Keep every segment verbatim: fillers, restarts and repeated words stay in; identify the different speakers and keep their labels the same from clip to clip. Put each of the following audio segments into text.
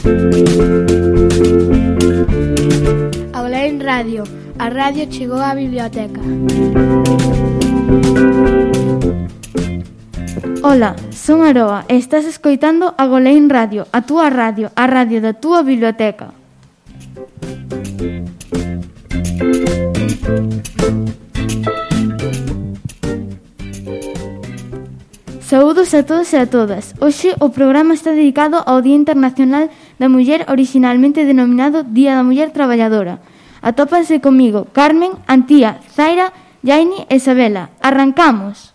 Speaker 1: Agolain Radio. A radio chegou á biblioteca.
Speaker 2: Ola, son Aroa e estás escoitando Agolain Radio, a túa radio, a radio da túa biblioteca. Saúdos a todos e a todas. Hoxe o programa está dedicado ao Día Internacional da Muller, originalmente denominado Día da Muller Traballadora. Atópanse comigo Carmen, Antía, Zaira, Yaini e Isabela. Arrancamos!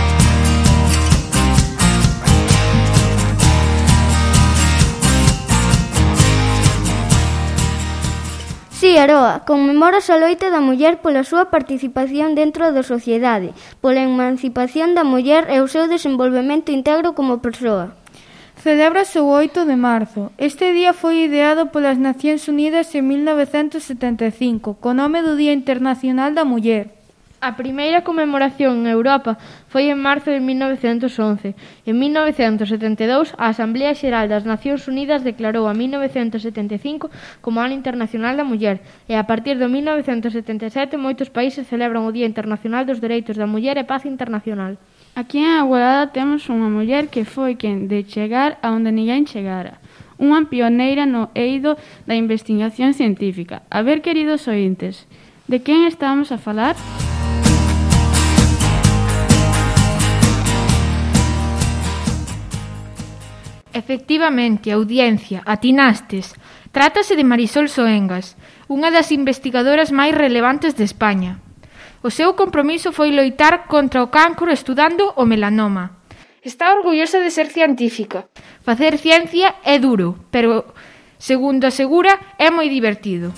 Speaker 3: Si, Aroa, conmemoras a loita da muller pola súa participación dentro da sociedade, pola emancipación da muller e o seu desenvolvemento íntegro como persoa.
Speaker 4: Celébrase o oito de marzo. Este día foi ideado polas Nacións Unidas en mil novecentos setenta e cinco, co nome do Día Internacional da Muller.
Speaker 5: A primeira conmemoración en Europa foi en marzo de mil novecentos once. En mil novecentos setenta e dous, a Asamblea Xeral das Nacións Unidas declarou a mil novecentos setenta e cinco como Ano Internacional da Muller, e a partir de mil novecentos setenta e sete moitos países celebran o Día Internacional dos Dereitos da Muller e Paz Internacional.
Speaker 6: Aquí en Agolada temos unha muller que foi quen de chegar a onde ninguén chegara. Unha pioneira no eido da investigación científica. A ver, queridos ointes, de quen estamos a falar?
Speaker 7: Efectivamente, audiencia, atinastes. Trátase de Marisol Soengas, unha das investigadoras máis relevantes de España. O seu compromiso foi loitar contra o cancro estudando o melanoma. Está orgullosa de ser científica. Facer ciencia é duro, pero, segundo asegura, é moi divertido.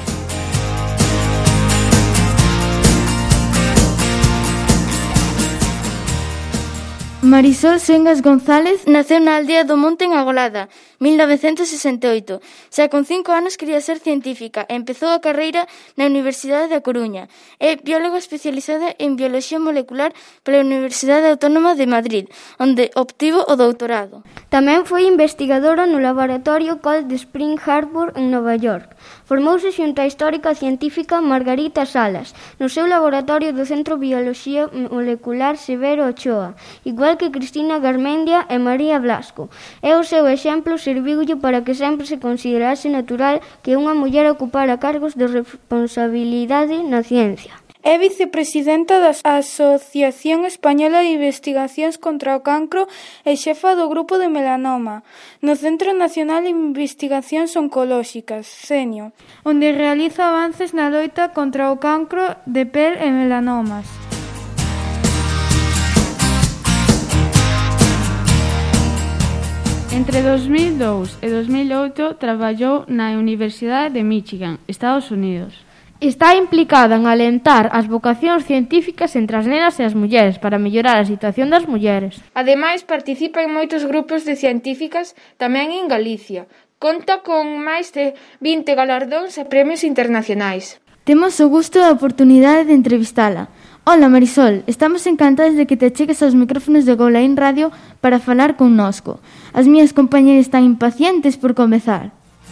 Speaker 2: Marisol Soengas González naceu na aldea do Monte en Agolada, mil novecentos sesenta e oito. Xa con cinco anos quería ser científica e empezou a carreira na Universidade da Coruña. É bióloga especializada en bioloxía molecular pola Universidade Autónoma de Madrid, onde obtivo o doutorado.
Speaker 3: Tamén foi investigadora no laboratorio Cold Spring Harbor en Nova York. Formouse xunto á histórica científica Margarita Salas, no seu laboratorio do Centro de Bioloxía Molecular Severo Ochoa, igual que Cristina Garmendia e María Blasco. E o seu exemplo serviulle para que sempre se considerase natural que unha muller ocupara cargos de responsabilidade na ciencia.
Speaker 4: É vicepresidenta da Asociación Española de Investigacións contra o Cancro e xefa do grupo de melanoma no Centro Nacional de Investigacións Oncolóxicas, CENIO, onde realiza avances na loita contra o cancro de pel e melanomas.
Speaker 6: Entre dos mil dous e dos mil oito traballou na Universidade de Michigan, Estados Unidos.
Speaker 5: Está implicada en alentar as vocacións científicas entre as nenas e as mulleres para mellorar a situación das mulleres.
Speaker 7: Ademais, participa en moitos grupos de científicas tamén en Galicia. Conta con máis de vinte galardóns e premios internacionais.
Speaker 2: Temos o gusto e a oportunidade de entrevistala. Ola Marisol, estamos encantadas de que te chegues aos micrófonos de Agolain Radio para falar connosco. As miñas compañeras están impacientes por comezar.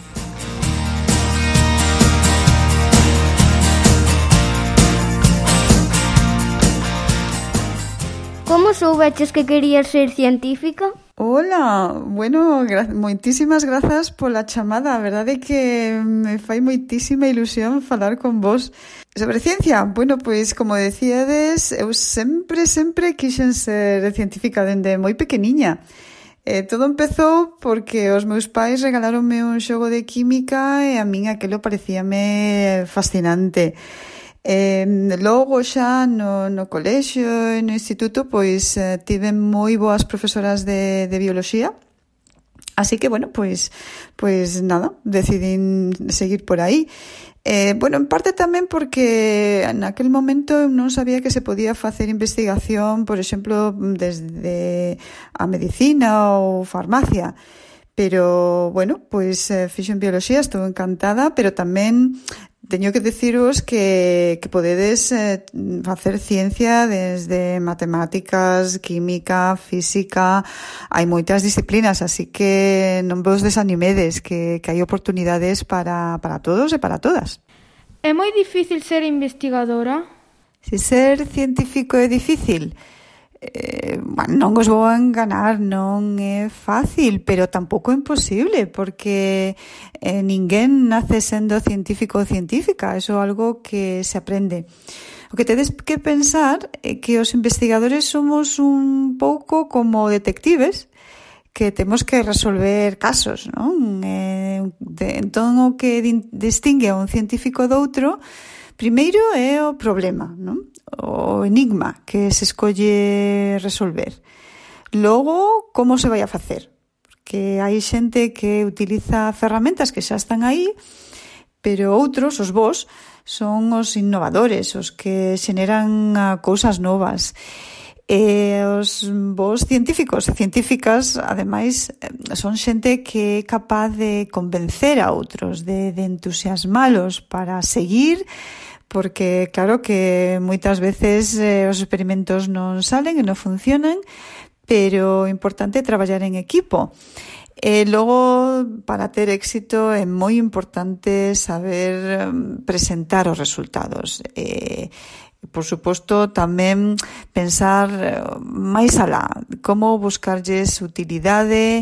Speaker 3: Como soubeches que querías ser científica?
Speaker 8: Ola, bueno, gra- moitísimas grazas pola chamada. A verdade é que me fai moitísima ilusión falar con vos. Sobre ciencia, bueno, pois, como decíades, eu sempre, sempre quixen ser científica dende moi pequeniña. Eh, todo empezou porque os meus pais regaláronme un xogo de química e a min aquilo parecíame fascinante. Eh, logo xa no, no colexio e no instituto pois eh, tive moi boas profesoras de, de bioloxía, así que bueno, pois, pois nada, decidín seguir por aí. Eh, bueno, en parte tamén porque naquel momento non sabía que se podía facer investigación, por exemplo, desde a medicina ou farmacia. Pero, bueno, pois eh, fixo en bioloxía, estou encantada, pero tamén teño que deciros que, que podedes eh, facer ciencia desde matemáticas, química, física, hai moitas disciplinas, así que non vos desanimedes, que, que hai oportunidades para, para todos e para todas.
Speaker 4: É moi difícil ser investigadora?
Speaker 8: Se ser científico é difícil, eh, bueno, non os vou a enganar, non é fácil, pero tampouco é imposible, porque eh, ninguén nace sendo científico ou científica, eso é algo que se aprende. O que tedes que pensar é que os investigadores somos un pouco como detectives, que temos que resolver casos, non? Eh, de, entón, o que distingue a un científico do outro, primeiro é o problema, non? O enigma que se escolle resolver. Logo, como se vai a facer? Porque hai xente que utiliza ferramentas que xa están aí, pero outros, os vós, son os innovadores, os que xeneran cousas novas. E os vos científicos e científicas, ademais, son xente que é capaz de convencer a outros, de, de entusiasmalos para seguir, porque claro que moitas veces eh, os experimentos non salen e non funcionan, pero é importante traballar en equipo. E logo, para ter éxito, é moi importante saber presentar os resultados. E, por suposto, tamén pensar máis alá, como buscarlles utilidade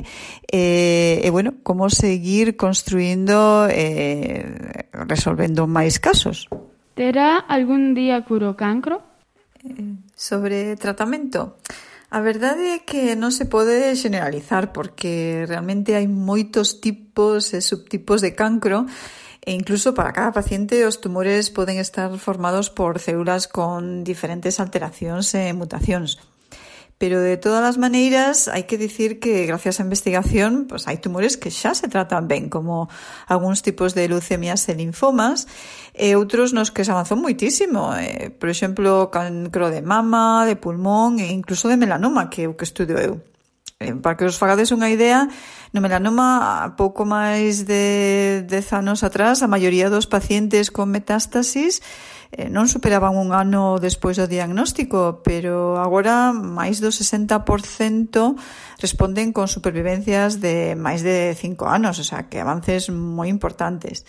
Speaker 8: e, e bueno, como seguir construindo e resolvendo máis casos.
Speaker 6: Terá algún día curo cancro?
Speaker 8: Eh, sobre tratamento? A verdade é que non se pode generalizar porque realmente hai moitos tipos e subtipos de cancro e incluso para cada paciente os tumores poden estar formados por células con diferentes alteracións e mutacións. Pero de todas as maneiras hai que dicir que gracias á investigación pues, hai tumores que xa se tratan ben, como algúns tipos de leucemias e linfomas, e outros nos que se avanzou moitísimo, eh, por exemplo, cancro de mama, de pulmón e incluso de melanoma, que é o que estudio eu. Eh, para que os fagades unha idea, no melanoma, a pouco máis de dez anos atrás, a maioría dos pacientes con metástasis eh, non superaban un ano despois do diagnóstico, pero agora máis do sesenta por cento responden con supervivencias de máis de cinco anos, o sea, que avances moi importantes.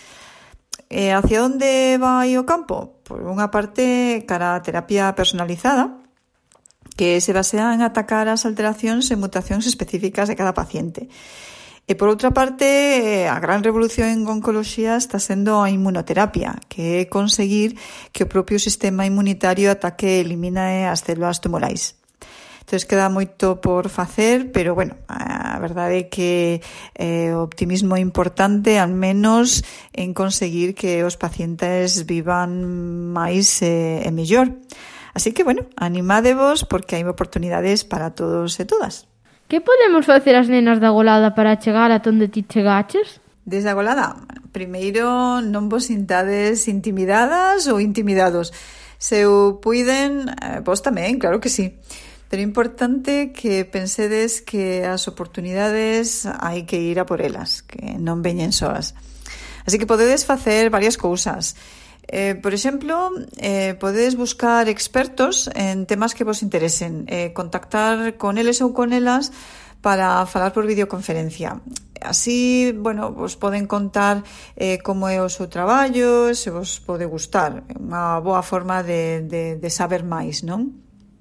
Speaker 8: E hacia onde vai o campo? Por unha parte, cara a terapia personalizada, que se basea en atacar as alteracións e mutacións específicas de cada paciente. E por outra parte, a gran revolución en oncoloxía está sendo a inmunoterapia, que é conseguir que o propio sistema inmunitario ataque e elimine as células tumorais. Entón, queda moito por facer, pero, bueno, a verdade é que eh, o optimismo é importante, al menos en conseguir que os pacientes vivan máis e, e mellor. Así que, bueno, animádevos porque hai oportunidades para todos e todas.
Speaker 5: Que podemos facer as nenas da Golada para chegar a onde ti chegaches?
Speaker 8: Desde a Golada, primeiro non vos sintades intimidadas ou intimidados. Se o puiden, eh, vos tamén, claro que sí. Pero é importante que pensedes que as oportunidades hai que ir a por elas, que non veñen soas. Así que podedes facer varias cousas. Eh, por exemplo, eh, podedes buscar expertos en temas que vos interesen, eh, contactar con eles ou con elas para falar por videoconferencia. Así, bueno, vos poden contar eh, como é o seu traballo, se vos pode gustar. É unha boa forma de, de, de saber máis, non?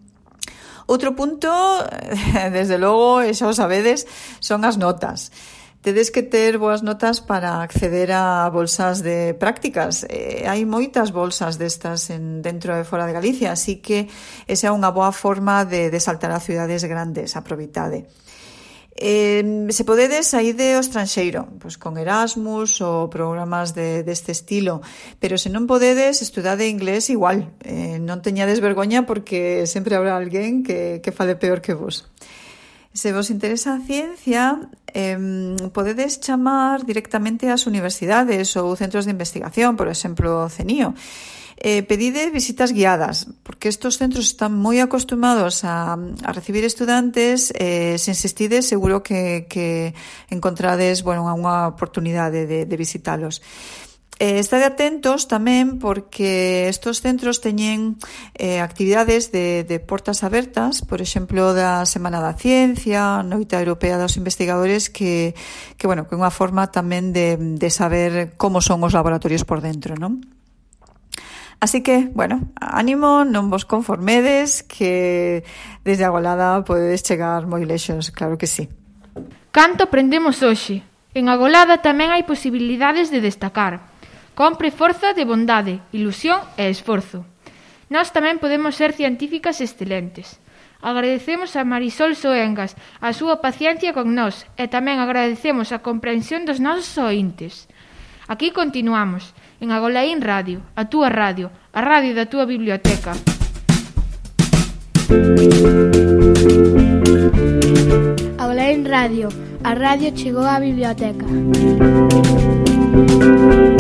Speaker 8: Outro punto, desde logo, e xa o sabedes, son as notas. Tedes que ter boas notas para acceder a bolsas de prácticas. Eh, hai moitas bolsas destas en, dentro e fora de Galicia, así que esa é unha boa forma de, de saltar a cidades grandes, aproveitade. Eh, se podedes, saíde ao estranxeiro, pois con Erasmus ou programas de, deste estilo, pero se non podedes, estudade inglés igual. Eh, non teñades vergoña porque sempre habrá alguén que, que fale peor que vos. Se vos interesa a ciencia, eh, podedes chamar directamente ás universidades ou centros de investigación, por exemplo, CENIO. Eh, pedide visitas guiadas, porque estos centros están moi acostumados a, a recibir estudantes. Eh, se insistides, seguro que, que encontrades, bueno, unha oportunidade de, de visitalos. Eh, estade atentos tamén porque estos centros teñen eh, actividades de, de portas abertas, por exemplo, da Semana da Ciencia, Noite Europea dos Investigadores, que, que bueno, que é unha forma tamén de, de saber como son os laboratorios por dentro, non? Así que, bueno, ánimo, non vos conformedes, que desde Agolada podedes chegar moi lexos, claro que sí.
Speaker 7: Canto aprendemos hoxe? En Agolada tamén hai posibilidades de destacar. Compre forza de bondade, ilusión e esforzo. Nós tamén podemos ser científicas excelentes. Agradecemos a Marisol Soengas a súa paciencia con nós e tamén agradecemos a comprensión dos nosos ointes. Aquí continuamos, en Agolaín Radio, a túa radio, a radio da túa biblioteca.
Speaker 1: Agolaín Radio, a radio chegou á biblioteca.